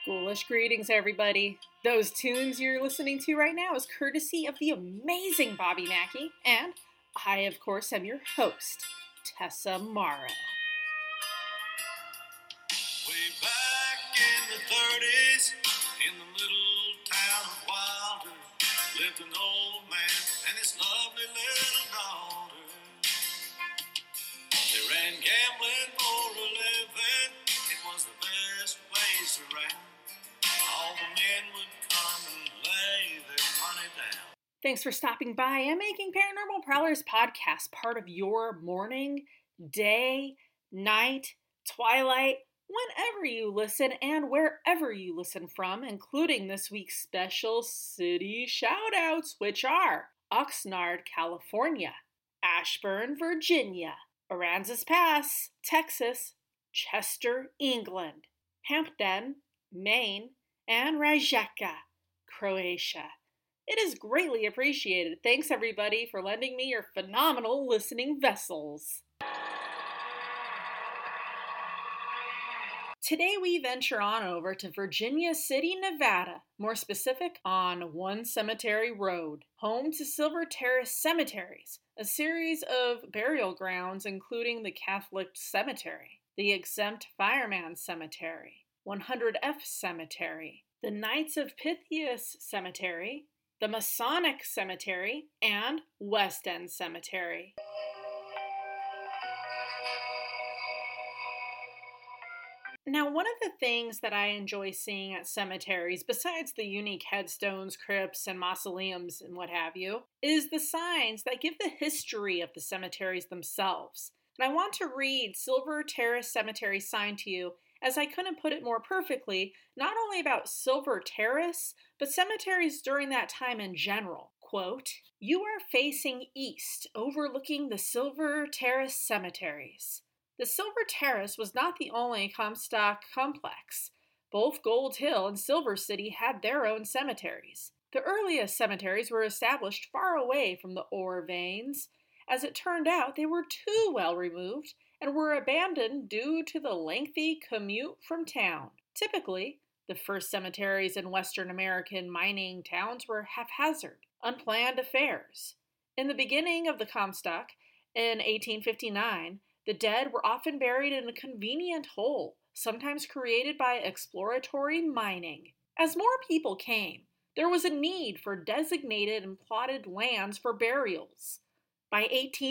Ghoulish greetings, everybody. Those tunes you're listening to right now is courtesy of the amazing Bobby Mackey, and I, of course, am your host, Tessa Morrow. Way back in the 30s, in the little town of Wilder, lived an old man and his lovely little daughter. They ran gambling for a living. It was the best place around. All the men would come and lay their money down. Thanks for stopping by and making Paranormal Prowlers podcast part of your morning, day, night, twilight, whenever you listen and wherever you listen from, including this week's special city shoutouts, which are Oxnard, California, Ashburn, Virginia, Aransas Pass, Texas, Chester, England, Hampden, Maine, and Rijeka, Croatia. It is greatly appreciated. Thanks, everybody, for lending me your phenomenal listening vessels. Today we venture on over to Virginia City, Nevada, more specific on One Cemetery Road, home to Silver Terrace Cemeteries, a series of burial grounds including the Catholic Cemetery, the Exempt Fireman Cemetery, 100F Cemetery, the Knights of Pythias Cemetery, the Masonic Cemetery, and West End Cemetery. Now, one of the things that I enjoy seeing at cemeteries, besides the unique headstones, crypts, and mausoleums and what have you, is the signs that give the history of the cemeteries themselves. And I want to read Silver Terrace Cemetery sign to you, as I couldn't put it more perfectly, not only about Silver Terrace, but cemeteries during that time in general. Quote, "You are facing east, overlooking the Silver Terrace cemeteries. The Silver Terrace was not the only Comstock complex. Both Gold Hill and Silver City had their own cemeteries. The earliest cemeteries were established far away from the ore veins. As it turned out, they were too well removed and were abandoned due to the lengthy commute from town. Typically, the first cemeteries in Western American mining towns were haphazard, unplanned affairs. In the beginning of the Comstock, in 1859, the dead were often buried in a convenient hole, sometimes created by exploratory mining. As more people came, there was a need for designated and plotted lands for burials. By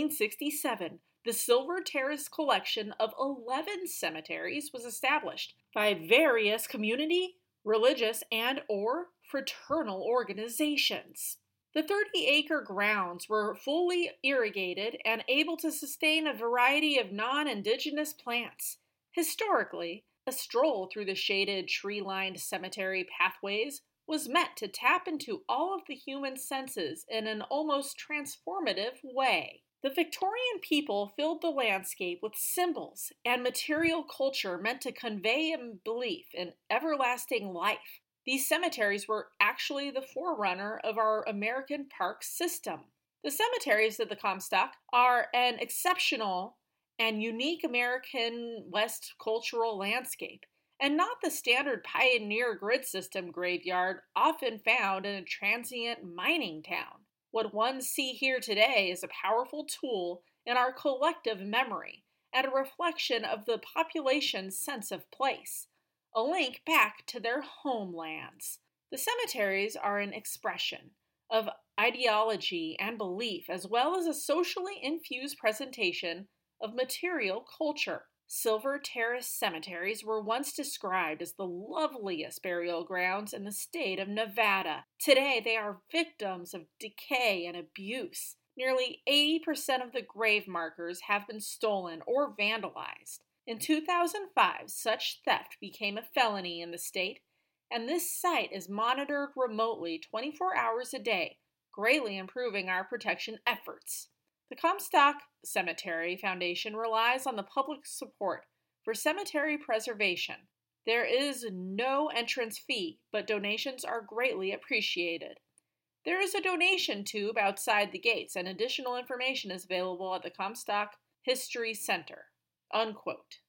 1867, the Silver Terrace collection of 11 cemeteries was established by various community, religious, and/or fraternal organizations. The 30-acre grounds were fully irrigated and able to sustain a variety of non-indigenous plants. Historically, a stroll through the shaded, tree-lined cemetery pathways was meant to tap into all of the human senses in an almost transformative way. The Victorian people filled the landscape with symbols and material culture meant to convey a belief in everlasting life. These cemeteries were actually the forerunner of our American park system. The cemeteries of the Comstock are an exceptional and unique American West cultural landscape, and not the standard pioneer grid system graveyard often found in a transient mining town. What one see here today is a powerful tool in our collective memory and a reflection of the population's sense of place, a link back to their homelands. The cemeteries are an expression of ideology and belief, as well as a socially infused presentation of material culture. Silver Terrace cemeteries were once described as the loveliest burial grounds in the state of Nevada. Today, they are victims of decay and abuse. Nearly 80% of the grave markers have been stolen or vandalized. In 2005, such theft became a felony in the state, and this site is monitored remotely 24 hours a day, greatly improving our protection efforts. The Comstock Cemetery Foundation relies on the public support for cemetery preservation. There is no entrance fee, but donations are greatly appreciated. There is a donation tube outside the gates, and additional information is available at the Comstock History Center. Unquote.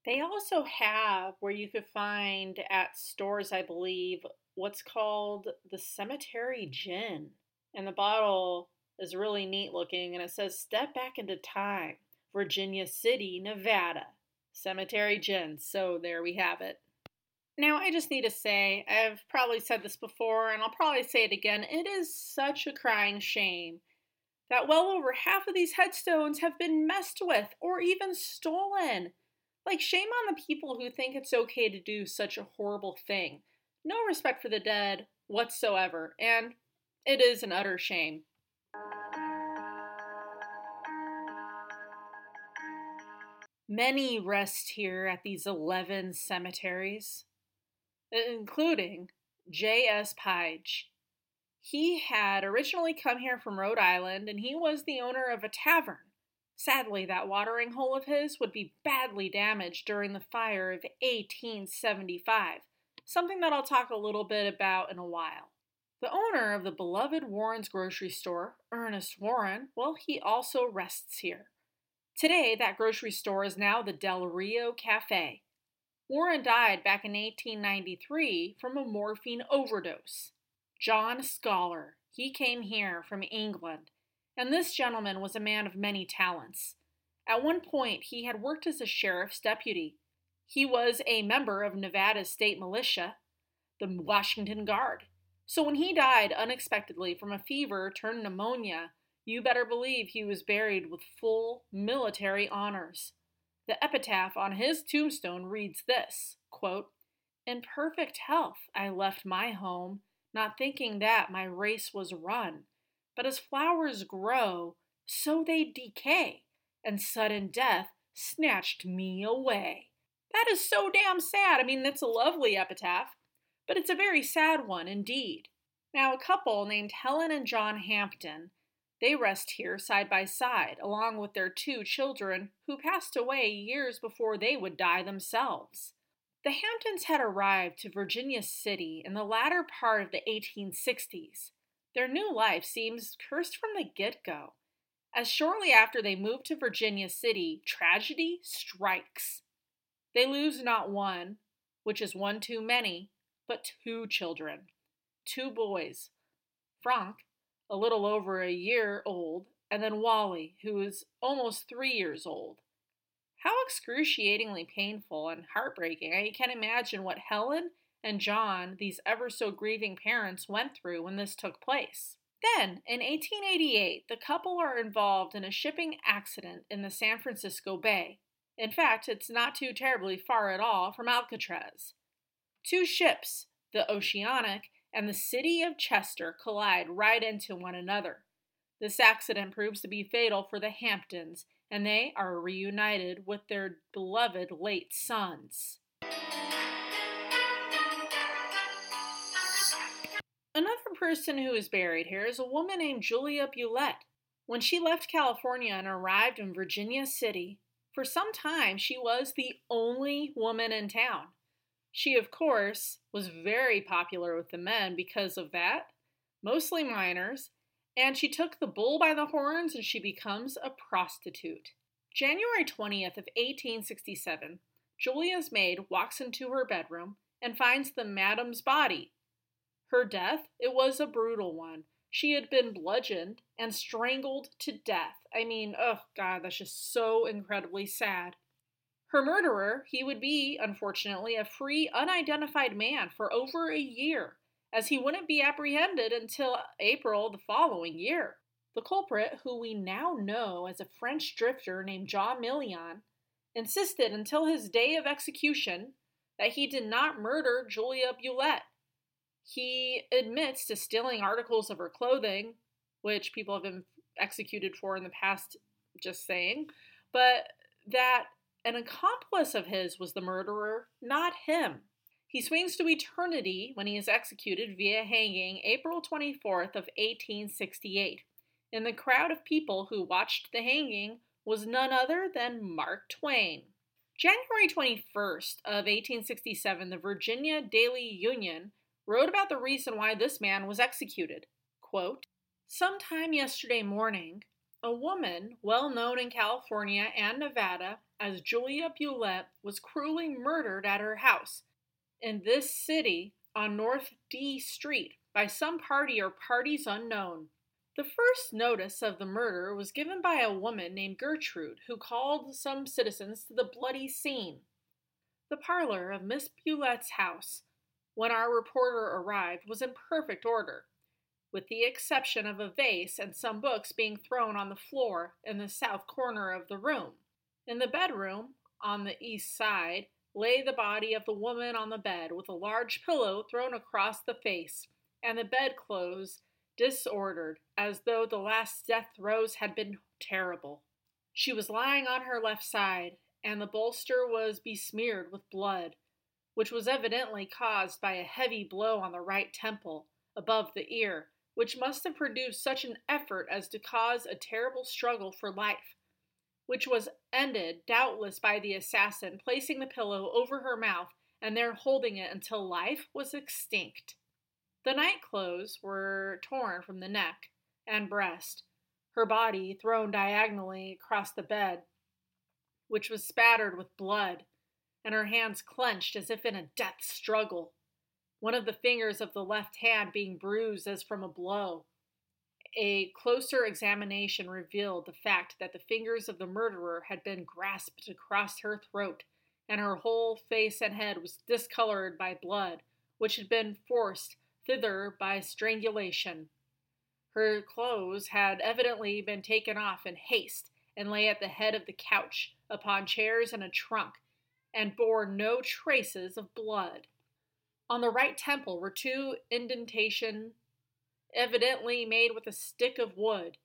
They also have where you could find at stores, I believe, what's called the cemetery gin. And the bottle is really neat looking and it says Step Back into Time, Virginia City, Nevada. Cemetery gin. So there we have it. Now, I just need to say, I've probably said this before and I'll probably say it again. It is such a crying shame that well over half of these headstones have been messed with or even stolen. Like, shame on the people who think it's okay to do such a horrible thing. No respect for the dead whatsoever, and it is an utter shame. Many rest here at these 11 cemeteries, including J.S. Page. He had originally come here from Rhode Island, and he was the owner of a tavern. Sadly, that watering hole of his would be badly damaged during the fire of 1875, something that I'll talk a little bit about in a while. The owner of the beloved Warren's grocery store, Ernest Warren, well, he also rests here. Today, that grocery store is now the Del Rio Cafe. Warren died back in 1893 from a morphine overdose. John Scholar, he came here from England, and this gentleman was a man of many talents. At one point, he had worked as a sheriff's deputy. He was a member of Nevada's state militia, the Washington Guard. So when he died unexpectedly from a fever turned pneumonia, you better believe he was buried with full military honors. The epitaph on his tombstone reads this, quote, "In perfect health I left my home, not thinking that my race was run. But as flowers grow, so they decay, and sudden death snatched me away." That is so damn sad. I mean, that's a lovely epitaph, but it's a very sad one indeed. Now, a couple named Helen and John Hampton, they rest here side by side, along with their 2 children who passed away years before they would die themselves. The Hamptons had arrived to Virginia City in the latter part of the 1860s. Their new life seems cursed from the get-go, as shortly after they moved to Virginia City, tragedy strikes. They lose not one, which is one too many, but 2 children. 2 boys. Frank, a little over a year old, and then Wally, who is almost 3 years old. How excruciatingly painful and heartbreaking. I can't imagine what Helen and John, these ever so grieving parents, went through when this took place. Then, in 1888, the couple are involved in a shipping accident in the San Francisco Bay. In fact, it's not too terribly far at all from Alcatraz. 2 ships, the Oceanic and the City of Chester, collide right into one another. This accident proves to be fatal for the Hamptons, and they are reunited with their beloved late sons. Another person who is buried here is a woman named Julia Bulette. When she left California and arrived in Virginia City, for some time she was the only woman in town. She, of course, was very popular with the men because of that, mostly minors, and she took the bull by the horns and she becomes a prostitute. January 20th of 1867, Julia's maid walks into her bedroom and finds the madam's body. Her death, it was a brutal one. She had been bludgeoned and strangled to death. I mean, oh God, that's just so incredibly sad. Her murderer, he would be, unfortunately, a free, unidentified man for over a year, as he wouldn't be apprehended until April the following year. The culprit, who we now know as a French drifter named Jean Million, insisted until his day of execution that he did not murder Julia Bulette. He admits to stealing articles of her clothing, which people have been executed for in the past, just saying, but that an accomplice of his was the murderer, not him. He swings to eternity when he is executed via hanging April 24th of 1868. And the crowd of people who watched the hanging was none other than Mark Twain. January 21st of 1867, the Virginia Daily Union wrote about the reason why this man was executed. Quote, "Sometime yesterday morning, a woman well known in California and Nevada as Julia Bulette was cruelly murdered at her house in this city on North D Street by some party or parties unknown. The first notice of the murder was given by a woman named Gertrude, who called some citizens to the bloody scene. The parlor of Miss Bulette's house, when our reporter arrived, was in perfect order, with the exception of a vase and some books being thrown on the floor in the south corner of the room. In the bedroom, on the east side, lay the body of the woman on the bed with a large pillow thrown across the face, and the bedclothes disordered, as though the last death throes had been terrible. She was lying on her left side, and the bolster was besmeared with blood, which was evidently caused by a heavy blow on the right temple, above the ear, which must have produced such an effort as to cause a terrible struggle for life, which was ended doubtless by the assassin placing the pillow over her mouth and there holding it until life was extinct. The nightclothes were torn from the neck and breast, her body thrown diagonally across the bed, which was spattered with blood, and her hands clenched as if in a death struggle, one of the fingers of the left hand being bruised as from a blow. A closer examination revealed the fact that the fingers of the murderer had been grasped across her throat, and her whole face and head was discolored by blood, which had been forced thither by strangulation. Her clothes had evidently been taken off in haste, and lay at the head of the couch, upon chairs and a trunk, and bore no traces of blood. On the right temple were two indentations, evidently made with a stick of wood,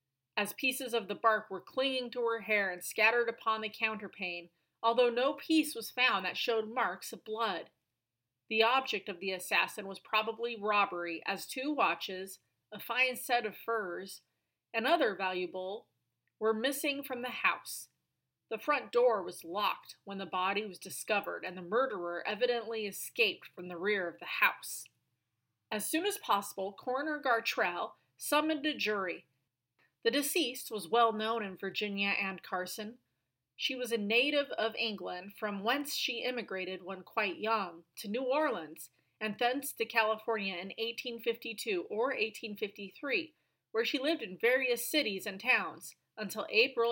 as pieces of the bark were clinging to her hair and scattered upon the counterpane, although no piece was found that showed marks of blood. The object of the assassin was probably robbery, as 2 watches, a fine set of furs, and other valuable were missing from the house. The front door was locked when the body was discovered, and the murderer evidently escaped from the rear of the house. As soon as possible, Coroner Gartrell summoned a jury. The deceased was well known in Virginia and Carson. She was a native of England, from whence she immigrated when quite young to New Orleans, and thence to California in 1852 or 1853, where she lived in various cities and towns, until April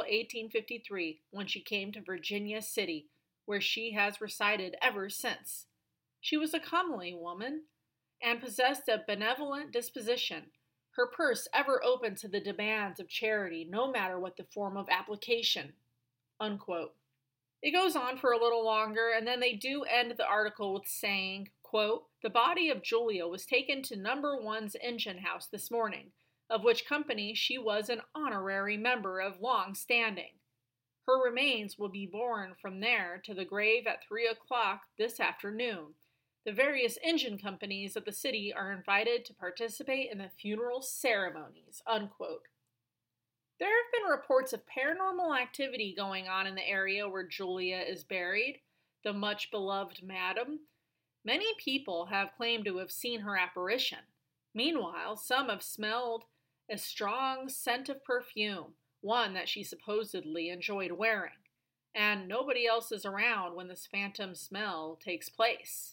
1853, when she came to Virginia City, where she has resided ever since. She was a comely woman, and possessed a benevolent disposition, her purse ever open to the demands of charity, no matter what the form of application." Unquote. It goes on for a little longer, and then they do end the article with saying, quote, "The body of Julia was taken to number 1's engine house this morning, of which company she was an honorary member of long standing. Her remains will be borne from there to the grave at 3 o'clock this afternoon. The various engine companies of the city are invited to participate in the funeral ceremonies." Unquote. There have been reports of paranormal activity going on in the area where Julia is buried, the much beloved madam. Many people have claimed to have seen her apparition. Meanwhile, some have smelled a strong scent of perfume, one that she supposedly enjoyed wearing, and nobody else is around when this phantom smell takes place.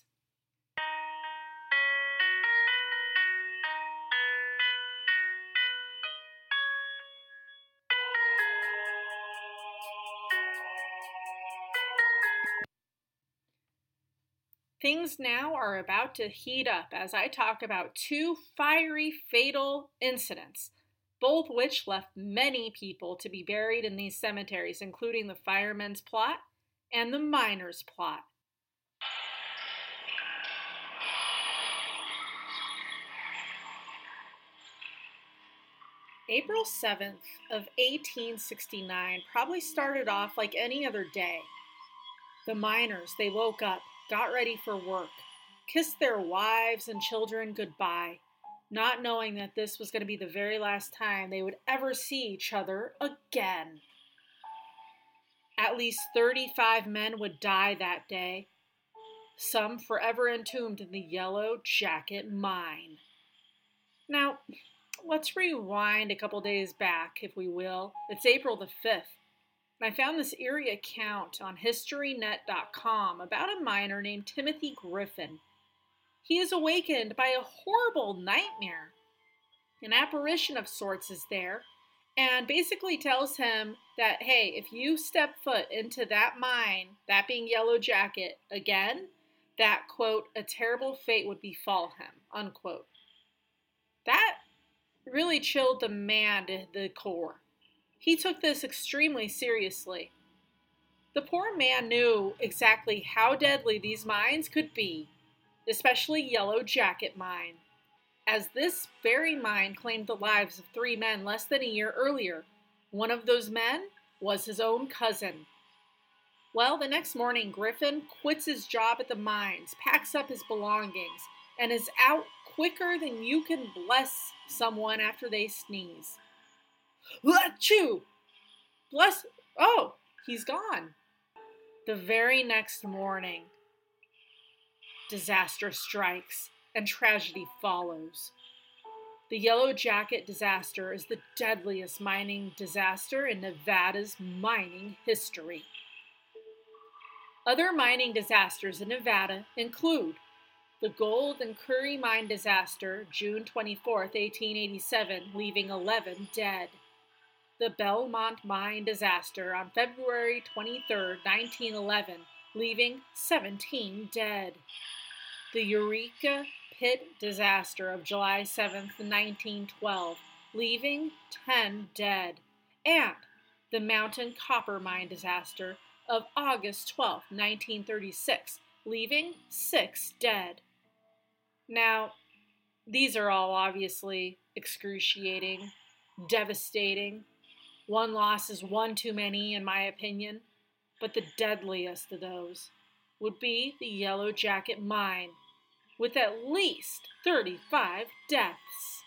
Things now are about to heat up as I talk about 2 fiery, fatal incidents, both which left many people to be buried in these cemeteries, including the firemen's plot and the miners' plot. April 7th of 1869 probably started off like any other day. The miners, they woke up, got ready for work, kissed their wives and children goodbye, not knowing that this was going to be the very last time they would ever see each other again. At least 35 men would die that day, some forever entombed in the Yellow Jacket Mine. Now, let's rewind a couple days back, if we will. It's April the 5th. And I found this eerie account on HistoryNet.com about a miner named Timothy Griffin. He is awakened by a horrible nightmare. An apparition of sorts is there and basically tells him that, hey, if you step foot into that mine, that being Yellow Jacket, again, that, quote, a terrible fate would befall him, unquote. That really chilled the man to the core. He took this extremely seriously. The poor man knew exactly how deadly these mines could be, especially Yellow Jacket Mine, as this very mine claimed the lives of 3 men less than a year earlier. One of those men was his own cousin. Well, the next morning, Griffin quits his job at the mines, packs up his belongings, and is out quicker than you can bless someone after they sneeze. Achoo! Bless. Oh, he's gone. The very next morning, disaster strikes and tragedy follows. The Yellow Jacket disaster is the deadliest mining disaster in Nevada's mining history. Other mining disasters in Nevada include the Gold and Curry mine disaster, June 24, 1887, leaving 11 dead. The Belmont mine disaster on February 23, 1911, leaving 17 dead. The Eureka Pit disaster of July 7, 1912, leaving 10 dead. And the Mountain Copper mine disaster of August 12, 1936, leaving 6 dead. Now, these are all obviously excruciating, devastating. One loss is one too many, in my opinion, but the deadliest of those would be the Yellow Jacket Mine, with at least 35 deaths.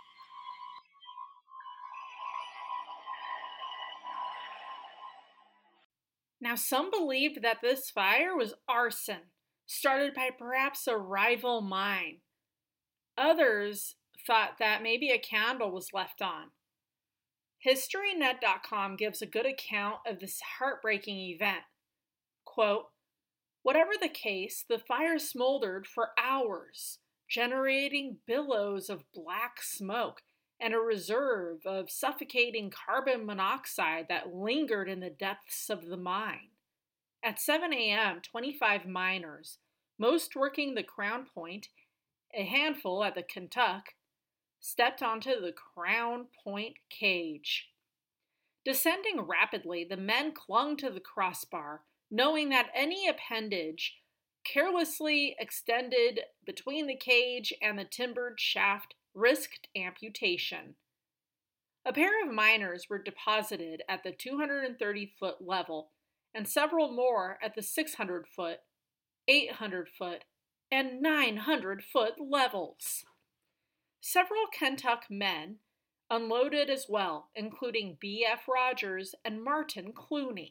Now, some believed that this fire was arson, started by perhaps a rival mine. Others thought that maybe a candle was left on. HistoryNet.com gives a good account of this heartbreaking event. Quote, whatever the case, the fire smoldered for hours, generating billows of black smoke and a reserve of suffocating carbon monoxide that lingered in the depths of the mine. At 7 a.m., 25 miners, most working the Crown Point, a handful at the Kentuck, stepped onto the Crown Point cage. Descending rapidly, the men clung to the crossbar, knowing that any appendage carelessly extended between the cage and the timbered shaft risked amputation. A pair of miners were deposited at the 230-foot level, and several more at the 600-foot, 800-foot, and 900-foot levels. Several Kentuck men unloaded as well, including B.F. Rogers and Martin Clooney.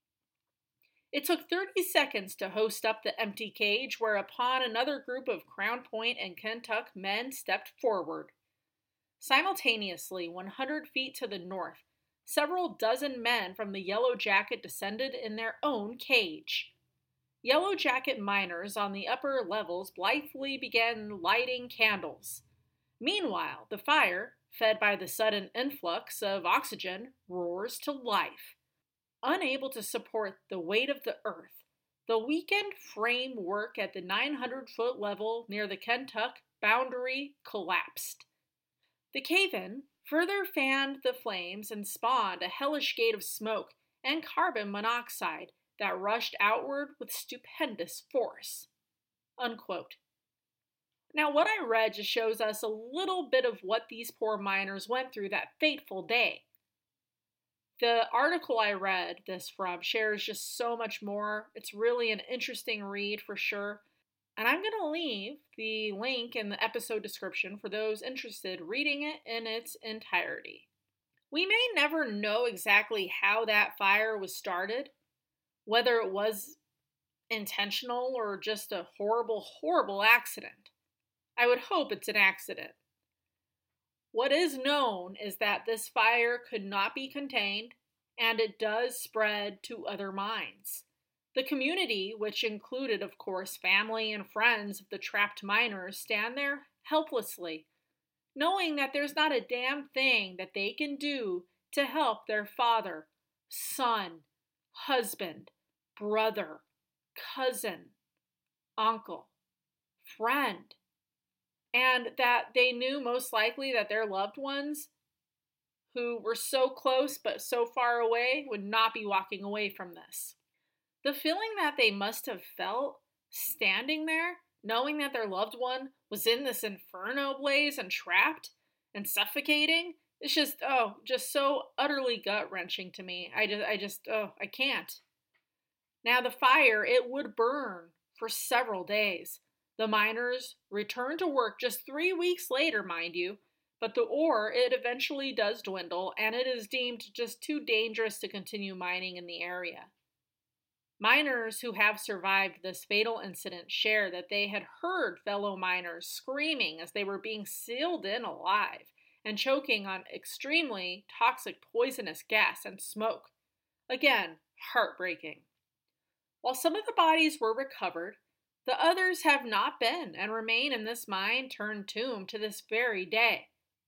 It took 30 seconds to hoist up the empty cage, whereupon another group of Crown Point and Kentuck men stepped forward. Simultaneously, 100 feet to the north, several dozen men from the Yellow Jacket descended in their own cage. Yellow Jacket miners on the upper levels blithely began lighting candles. Meanwhile, the fire, fed by the sudden influx of oxygen, roars to life. Unable to support the weight of the earth, the weakened framework at the 900-foot level near the Kentuck boundary collapsed. The cave-in further fanned the flames and spawned a hellish gate of smoke and carbon monoxide that rushed outward with stupendous force. Unquote. Now, what I read just shows us a little bit of what these poor miners went through that fateful day. The article I read this from shares just so much more. It's really an interesting read for sure. And I'm going to leave the link in the episode description for those interested reading it in its entirety. We may never know exactly how that fire was started, whether it was intentional or just a horrible, horrible accident. I would hope it's an accident. What is known is that this fire could not be contained, and it does spread to other mines. The community, which included, of course, family and friends of the trapped miners, stand there helplessly, knowing that there's not a damn thing that they can do to help their father, son, husband, brother, cousin, uncle, friend, and that they knew most likely that their loved ones who were so close but so far away would not be walking away from this. The feeling that they must have felt standing there, knowing that their loved one was in this inferno blaze and trapped and suffocating, it's just so utterly gut wrenching to me. I can't. Now, the fire, it would burn for several days. The miners returned to work just 3 weeks later, mind you, but the ore, it eventually does dwindle, and it is deemed just too dangerous to continue mining in the area. Miners who have survived this fatal incident share that they had heard fellow miners screaming as they were being sealed in alive and choking on extremely toxic poisonous gas and smoke. Again, heartbreaking. While some of the bodies were recovered, the others have not been and remain in this mine turned tomb to this very day.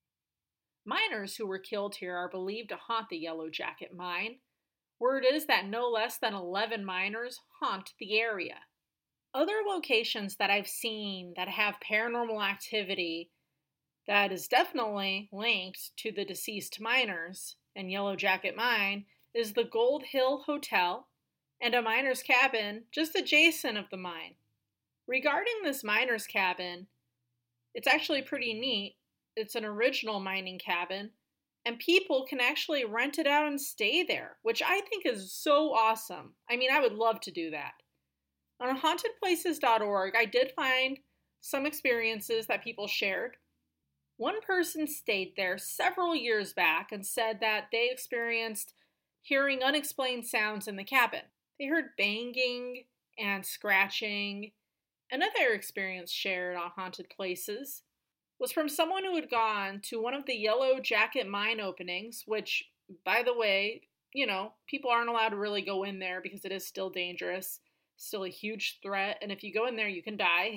Miners who were killed here are believed to haunt the Yellow Jacket mine. Word is that no less than 11 miners haunt the area. Other locations that I've seen that have paranormal activity that is definitely linked to the deceased miners and Yellow Jacket Mine is the Gold Hill Hotel and a miner's cabin just adjacent of the mine. Regarding this miner's cabin, it's actually pretty neat. It's an original mining cabin, and people can actually rent it out and stay there, which I think is so awesome. I mean, I would love to do that. On hauntedplaces.org, I did find some experiences that people shared. One person stayed there several years back and said that they experienced hearing unexplained sounds in the cabin. They heard banging and scratching. Another experience shared on Haunted Places was from someone who had gone to one of the Yellow Jacket mine openings, which, by the way, people aren't allowed to really go in there because it is still dangerous, still a huge threat, and if you go in there, you can die.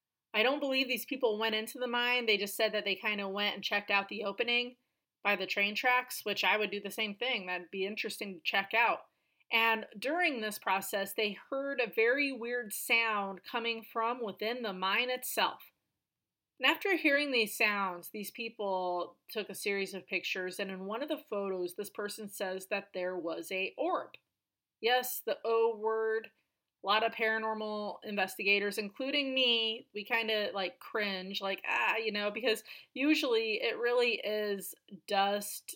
I don't believe these people went into the mine. They just said that they kind of went and checked out the opening by the train tracks, which I would do the same thing. That'd be interesting to check out. And during this process, they heard a very weird sound coming from within the mine itself. And after hearing these sounds, these people took a series of pictures, and in one of the photos, this person says that there was a orb. Yes, the O word. A lot of paranormal investigators, including me, we kind of like cringe, like, because usually it really is dust,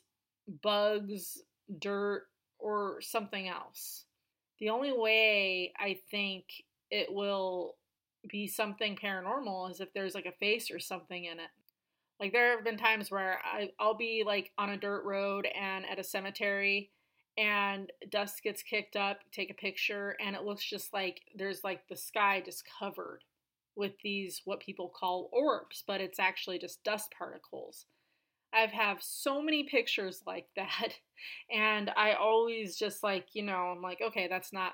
bugs, dirt, or something else. The only way I think it will be something paranormal is if there's like a face or something in it. Like there have been times where I'll be like on a dirt road and at a cemetery and dust gets kicked up, take a picture, and it looks just like there's like the sky just covered with these what people call orbs, but it's actually just dust particles. I've have so many pictures like that, and I always just like, I'm like, okay, that's not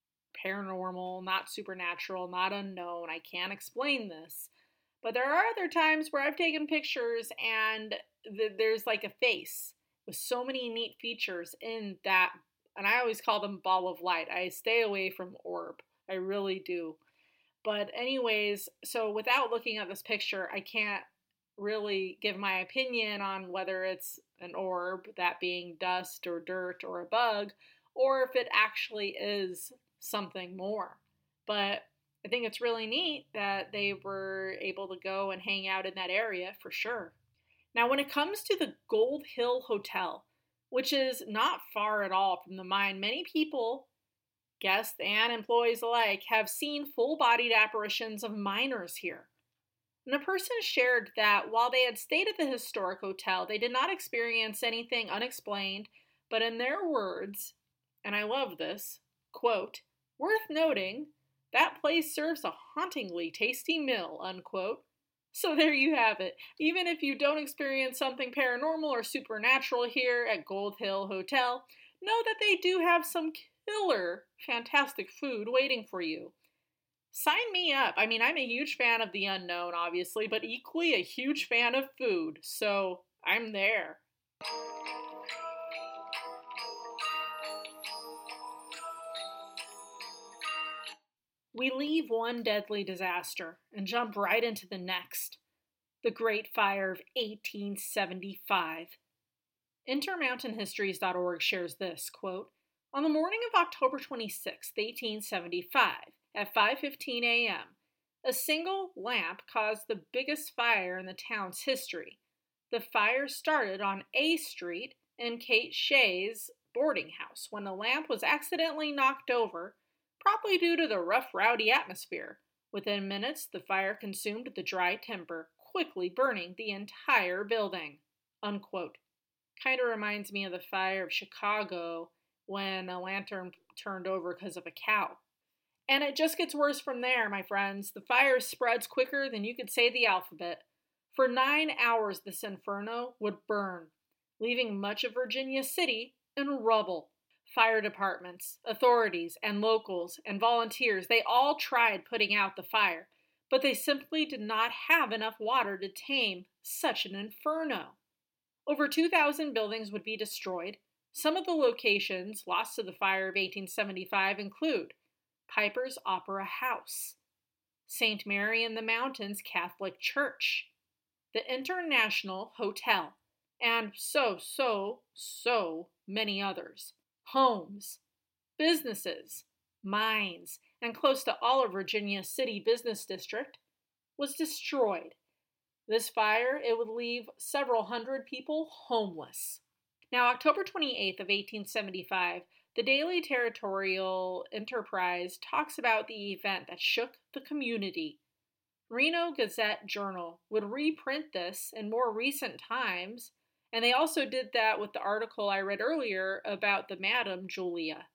paranormal, not supernatural, not unknown. I can't explain this. But there are other times where I've taken pictures and there's like a face with so many neat features in that, and I always call them ball of light. I stay away from orb. I really do. But anyways, so without looking at this picture, I can't really give my opinion on whether it's an orb, that being dust or dirt or a bug, or if it actually is something more. But I think it's really neat that they were able to go and hang out in that area for sure. Now, when it comes to the Gold Hill Hotel, which is not far at all from the mine, many people, guests and employees alike, have seen full-bodied apparitions of miners here. And a person shared that while they had stayed at the historic hotel, they did not experience anything unexplained, but in their words, and I love this, quote, "Worth noting, that place serves a hauntingly tasty meal," unquote. So there you have it. Even if you don't experience something paranormal or supernatural here at Gold Hill Hotel, know that they do have some killer, fantastic food waiting for you. Sign me up. I mean, I'm a huge fan of the unknown, obviously, but equally a huge fan of food, so I'm there. We leave one deadly disaster and jump right into the next, the Great Fire of 1875. Intermountainhistories.org shares this, quote, "On the morning of October 26, 1875, at 5:15 a.m., a single lamp caused the biggest fire in the town's history. The fire started on A Street in Kate Shea's boarding house when a lamp was accidentally knocked over, probably due to the rough, rowdy atmosphere. Within minutes, the fire consumed the dry timber, quickly burning the entire building." Unquote. Kind of reminds me of the fire of Chicago when a lantern turned over because of a cow. And it just gets worse from there, my friends. The fire spreads quicker than you could say the alphabet. For 9 hours, this inferno would burn, leaving much of Virginia City in rubble. Fire departments, authorities, and locals and volunteers, they all tried putting out the fire, but they simply did not have enough water to tame such an inferno. Over 2,000 buildings would be destroyed. Some of the locations lost to the fire of 1875 include Piper's Opera House, St. Mary in the Mountains Catholic Church, the International Hotel, and so many others. Homes, businesses, mines, and close to all of Virginia's city business district was destroyed. This fire, it would leave several hundred people homeless. Now, October 28th of 1875, the Daily Territorial Enterprise talks about the event that shook the community. Reno Gazette Journal would reprint this in more recent times, and they also did that with the article I read earlier about the Madam Julia.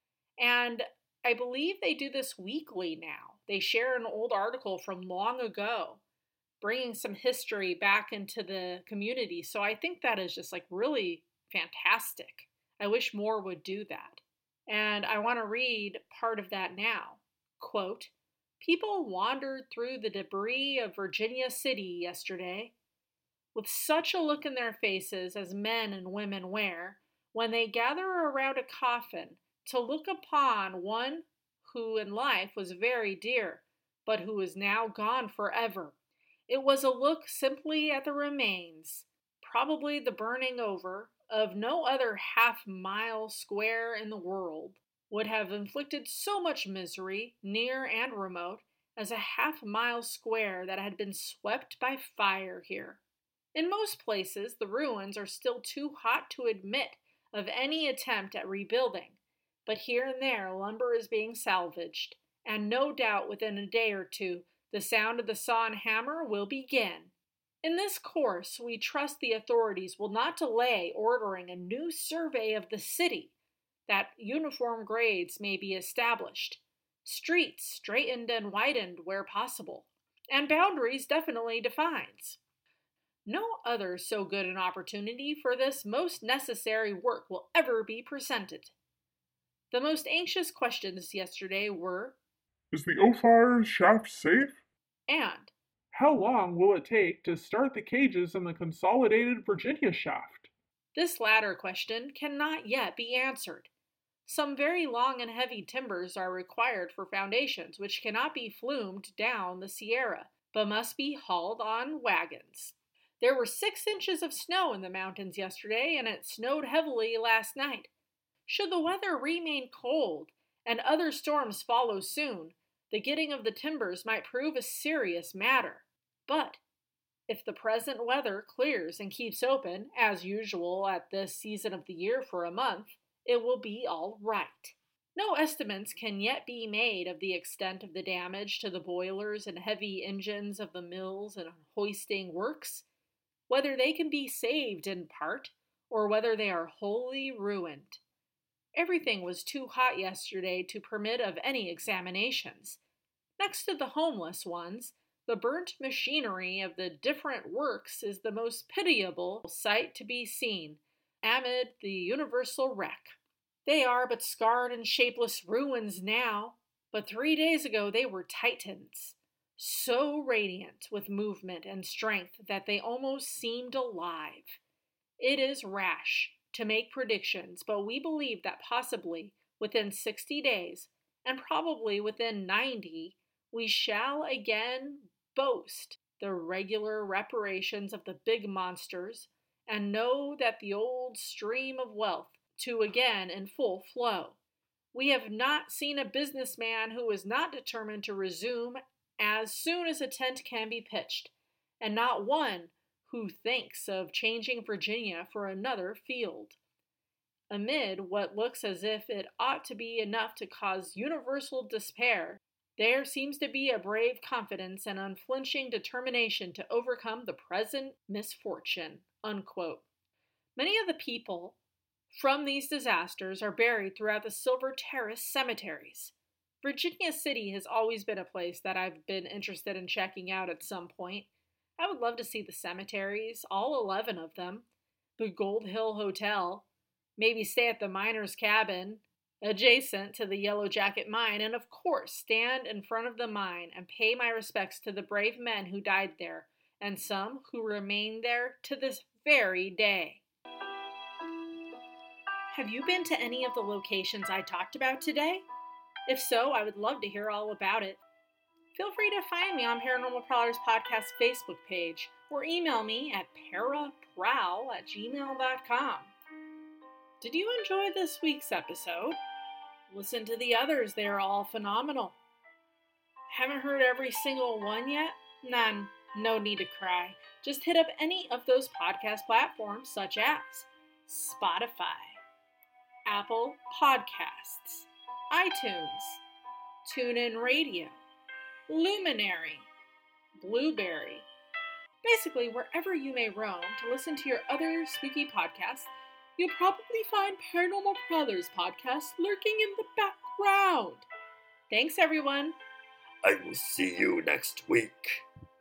And I believe they do this weekly now. They share an old article from long ago, bringing some history back into the community. So I think that is just like really fantastic. I wish more would do that. And I want to read part of that now. Quote, "People wandered through the debris of Virginia City yesterday with such a look in their faces as men and women wear when they gather around a coffin to look upon one who in life was very dear, but who is now gone forever. It was a look simply at the remains, probably the burning over, of no other half-mile square in the world would have inflicted so much misery, near and remote, as a half-mile square that had been swept by fire here. In most places, the ruins are still too hot to admit of any attempt at rebuilding, but here and there lumber is being salvaged, and no doubt within a day or two the sound of the saw and hammer will begin. In this course, we trust the authorities will not delay ordering a new survey of the city, that uniform grades may be established, streets straightened and widened where possible, and boundaries definitely defined. No other so good an opportunity for this most necessary work will ever be presented. The most anxious questions yesterday were, Is the O-Fire shaft safe? and How long will it take to start the cages in the consolidated Virginia shaft? this latter question cannot yet be answered. Some very long and heavy timbers are required for foundations, which cannot be flumed down the Sierra, but must be hauled on wagons. There were 6 inches of snow in the mountains yesterday, and it snowed heavily last night. Should the weather remain cold and other storms follow soon, the getting of the timbers might prove a serious matter. But if the present weather clears and keeps open, as usual at this season of the year for a month, it will be all right. No estimates can yet be made of the extent of the damage to the boilers and heavy engines of the mills and hoisting works, whether they can be saved in part, or whether they are wholly ruined. Everything was too hot yesterday to permit of any examinations. Next to the homeless ones, the burnt machinery of the different works is the most pitiable sight to be seen, amid the universal wreck. They are but scarred and shapeless ruins now, but 3 days ago they were titans, so radiant with movement and strength that they almost seemed alive. It is rash to make predictions, but we believe that possibly within 60 days, and probably within 90, we shall again boast the regular reparations of the big monsters, and know that the old stream of wealth to again in full flow. We have not seen a businessman who is not determined to resume as soon as a tent can be pitched, and not one who thinks of changing Virginia for another field. Amid what looks as if it ought to be enough to cause universal despair, there seems to be a brave confidence and unflinching determination to overcome the present misfortune." Unquote. Many of the people from these disasters are buried throughout the Silver Terrace cemeteries. Virginia City has always been a place that I've been interested in checking out at some point. I would love to see the cemeteries, all 11 of them, the Gold Hill Hotel, maybe stay at the miner's cabin adjacent to the Yellow Jacket mine, and of course stand in front of the mine and pay my respects to the brave men who died there, and some who remain there to this very day. Have you been to any of the locations I talked about today? If so, I would love to hear all about it. Feel free to find me on Paranormal Prowlers Podcast Facebook page, or email me at paraprowl@gmail.com. Did you enjoy this week's episode? Listen to the others, they are all phenomenal. Haven't heard every single one yet? None. No need to cry. Just hit up any of those podcast platforms such as Spotify, Apple Podcasts, iTunes, TuneIn Radio, Luminary, Blueberry. Basically, wherever you may roam to listen to your other spooky podcasts, you'll probably find Paranormal Prowlers podcast lurking in the background. Thanks, everyone. I will see you next week.